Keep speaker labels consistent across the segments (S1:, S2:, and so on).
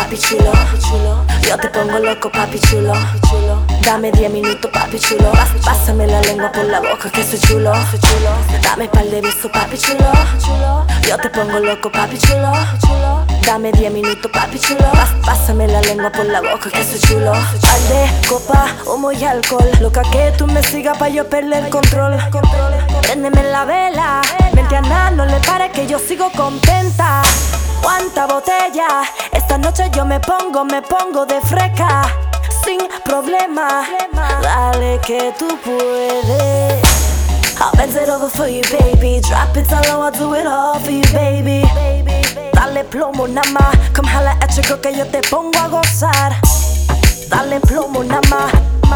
S1: papi chulo. Yo te pongo loco, papi chulo. Dame 10 minutos, papi chulo. Pásame la lengua por la boca, que soy chulo. Dame par de besos, papi chulo. Yo te pongo loco, papi chulo. Dame 10 minutos, papi chulo. Pásame la lengua por la boca, que soy chulo. Par de copa, humo y alcohol. Loca que tú me sigas pa' yo perder el control. Préndeme la vela, vente a nada, no le pare que yo sigo contenta. ¿Cuánta botella? Esta noche yo me pongo de fresca, sin problema. Dale que tú puedes. I'll bend it over for you, baby. Drop it down low, I'll do it all for you, baby. Dale plomo nada más, come holla at your girl que yo te pongo a gozar. Dale plomo nada más,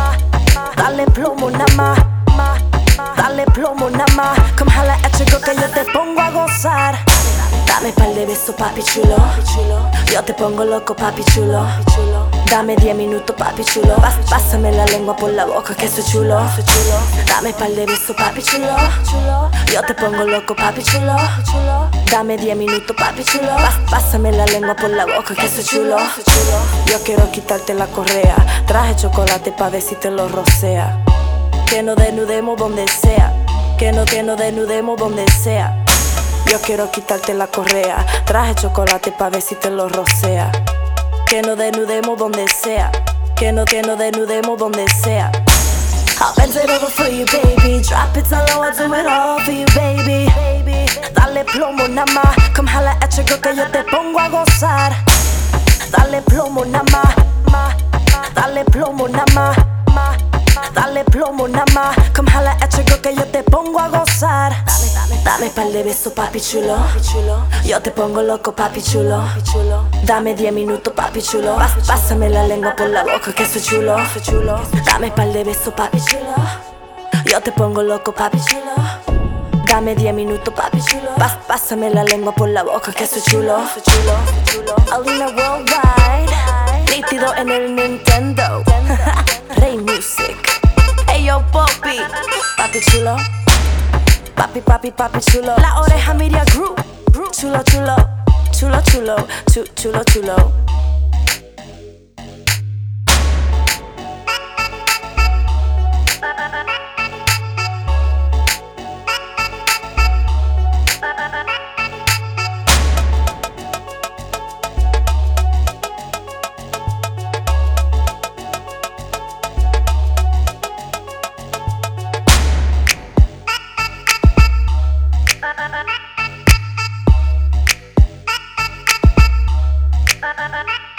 S1: dale plomo nada más, dale plomo nada más, come holla at your girl que yo te pongo a gozar. Dame par de besos, papi chulo. Yo te pongo loco, papi chulo. Dame 10 minutos, papi chulo. Pásame la lengua por la boca, que soy chulo. Dame par de besos, papi chulo. Yo te pongo loco, papi chulo. Dame 10 minutos, papi chulo. Pásame la lengua por la boca, que soy chulo. Yo quiero quitarte la correa. Traje chocolate pa' ver si te lo rocea. Que nos desnudemos donde sea. Que nos desnudemos donde sea. Yo quiero quitarte la correa. Traje chocolate pa' ver si te lo rocea. Que nos desnudemos donde sea. Que nos desnudemos donde sea. I'll bend it over for you, baby. Drop it down low, I'll do it all for you, baby. Dale plomo nada más, come holla at your girl que yo te pongo a gozar. Dale plomo nada más, dale plomo nada más, dale plomo nada más, come holla at your girl que yo te pongo a gozar. Dame par de besos, papi chulo. Yo te pongo loco, papi chulo. Dame 10 minutos, papi chulo. Pásame la lengua por la boca, que soy chulo. Dame par de besos, papi chulo. Yo te pongo loco, papi chulo. Dame 10 minutos, papi chulo. Pásame la lengua por la boca, que soy chulo. Alina Worldwide, nítido en el Nintendo. Rey Music. Hey yo, Poppy, papi chulo. Papi, papi, papi chulo. La Oreja Media Group. Chulo, chulo, chulo, chulo, chulo, chulo.
S2: Bye.